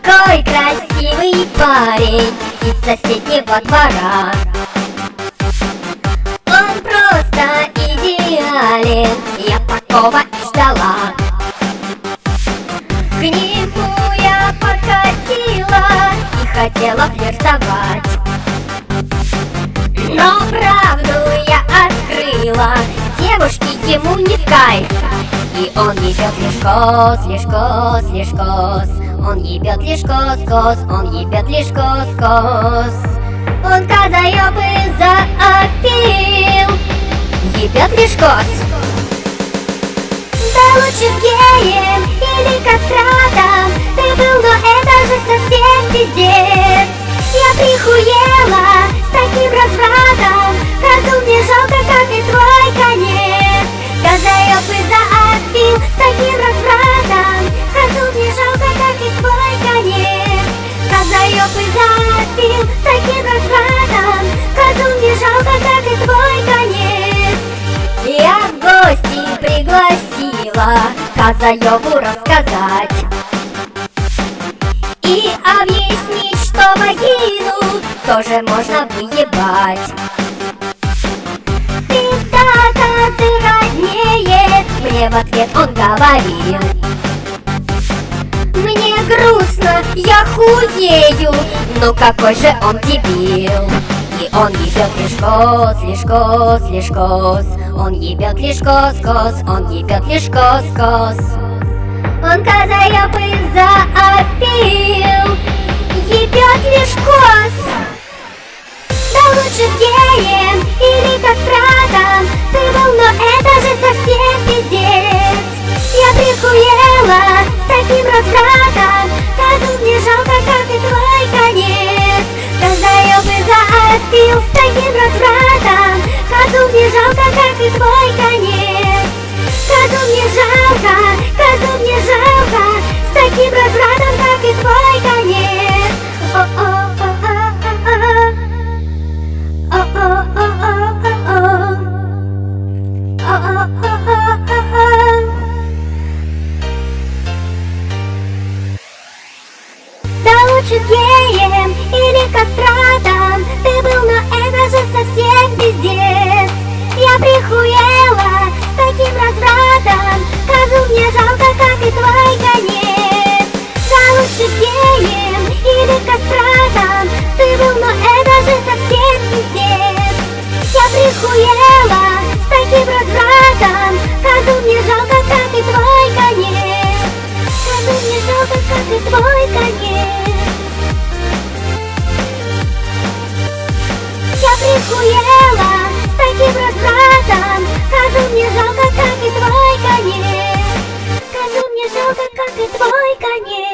такой красивый парень из соседнего двора. Он просто идеален, я такого и ждала. К нему я подкатила и хотела флиртовать, но правду я открыла, девушки ему не в кайф. И он ебет лишь кос, лишь кос, лишь кос. Он ебет лишь кос, кос, он ебет лишь кос, кос. Он казаёб и зоофил, ебет лишь кос. Да лучше геем или кастратом ты был, но это же совсем пиздец. Я прихуела с таким развратом, козу мне жалко, как и твой конец. Казаёб и зоофил с таким развратом, козу мне жалко, как и твой конец. Казаёб и зоофил с таким развратом, козу мне жалко, как и твой конец. Я в гости пригласила казаёбу рассказать и объяснить, что вагину тоже можно выебать. Пизда козы роднее, мне в ответ он говорил. Мне грустно, я худею, ну какой же он дебил. И он ебет лишь кос, лишь кос, лишь кос. Он ебет лишь кос, кос, он ебет лишь кос, кос. Он казаёб и зоофил, ебет лишь кос. Да лучше геем или кастратом ты был, но это же совсем пиздец. Я прихуела с таким развратом, козу мне жалко, как и твой конец. Казаёб и зоофил с таким развратом, козу мне жалко, как и твой конец. Козу мне жалко, козу мне жалко, с таким развратом, как и твой конец. Да лучше геем или кастратом ты был, но это же совсем пиздец. Я прихуела с таким развратом, козу мне жалко, как и твой конец. Да лучше геем или кастратом ты был, но это же совсем пиздец. Я прихуела с таким развратом, козу мне жалко, как и твой конец. Козу мне жалко, как и твой конец. Я прихуела с таким развратом, козу мне жалко, как и твой конец. Козу мне жалко, как и твой конец.